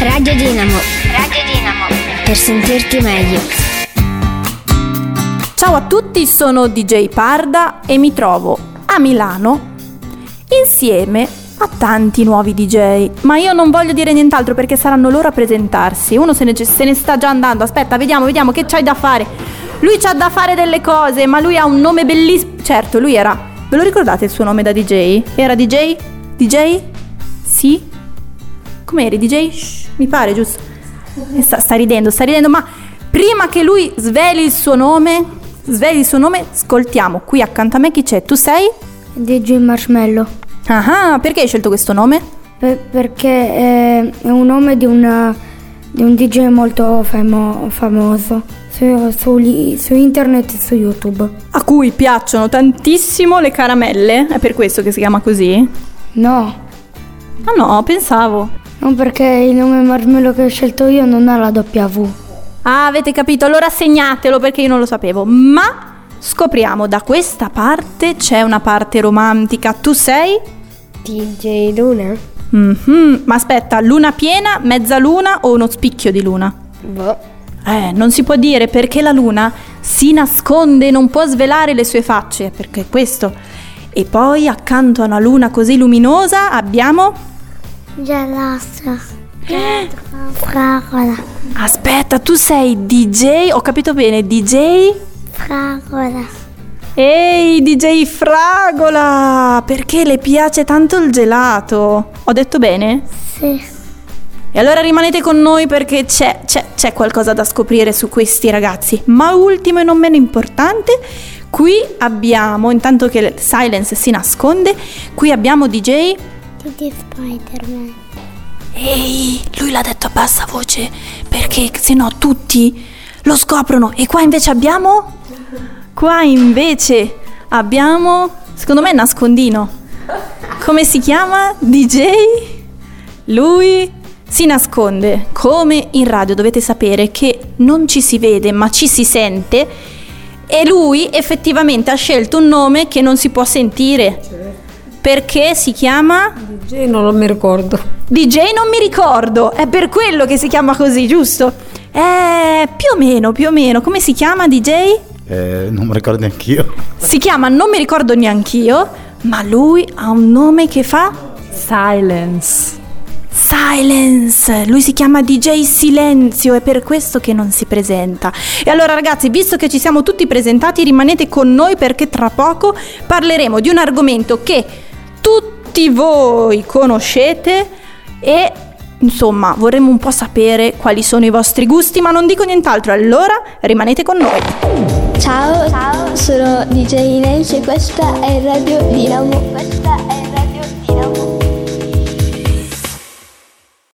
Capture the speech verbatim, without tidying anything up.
Radio Dinamo. Radio Dinamo. Per sentirti meglio. Ciao a tutti, sono D J Parda e mi trovo a Milano insieme a tanti nuovi D J. Ma io non voglio dire nient'altro perché saranno loro a presentarsi. Uno se ne, se ne sta già andando. Aspetta, vediamo, vediamo che c'hai da fare. Lui c'ha da fare delle cose, ma lui ha un nome bellissimo. Certo, lui era... Ve lo ricordate il suo nome da D J? Era D J? D J? Sì? Com'eri D J? Shh, mi pare, giusto? Sta, sta ridendo, sta ridendo, ma prima che lui sveli il suo nome, sveli il suo nome, ascoltiamo qui accanto a me chi c'è. Tu sei? D J Marshmello. Ah, perché hai scelto questo nome? Per, perché è, è un nome di, una, di un D J molto famo, famoso su, su, su internet e su YouTube. A cui piacciono tantissimo le caramelle? È per questo che si chiama così? No. Ah no, pensavo. Non, perché il nome Marshmello che ho scelto io non ha la W. Ah, avete capito? Allora segnatelo perché io non lo sapevo. Ma scopriamo, da questa parte c'è una parte romantica. Tu sei? D J Luna. Mm-hmm. Ma aspetta, luna piena, mezza luna o uno spicchio di luna? Boh. Eh, non si può dire perché la luna si nasconde, non può svelare le sue facce, perché è questo. E poi accanto a una luna così luminosa abbiamo... Gelato. Fragola. Aspetta, tu sei D J, ho capito bene, D J... Fragola. Ehi, D J Fragola, perché le piace tanto il gelato? Ho detto bene? Sì. E allora rimanete con noi perché c'è, c'è, c'è qualcosa da scoprire su questi ragazzi. Ma ultimo e non meno importante, qui abbiamo, intanto che Silence si nasconde, qui abbiamo D J... D J Spider-Man. Ehi, lui l'ha detto a bassa voce perché sennò tutti lo scoprono. E qua invece abbiamo... Qua invece abbiamo... Secondo me è nascondino. Come si chiama? D J? Lui... si nasconde, come in radio. Dovete sapere che non ci si vede ma ci si sente, e lui effettivamente ha scelto un nome che non si può sentire, perché si chiama D J non lo mi ricordo. D J non mi ricordo, è per quello che si chiama così, giusto? Eh, più o meno, più o meno. Come si chiama D J? Eh, non mi ricordo neanch'io. Si chiama non mi ricordo neanch'io, ma lui ha un nome che fa Silence. Silence, lui si chiama D J Silenzio, è per questo che non si presenta. E allora ragazzi, visto che ci siamo tutti presentati, rimanete con noi perché tra poco parleremo di un argomento che tutti voi conoscete e insomma vorremmo un po' sapere quali sono i vostri gusti, ma non dico nient'altro, allora rimanete con noi. Ciao, ciao, sono D J Inez e questa è Radio Dinamo. Questa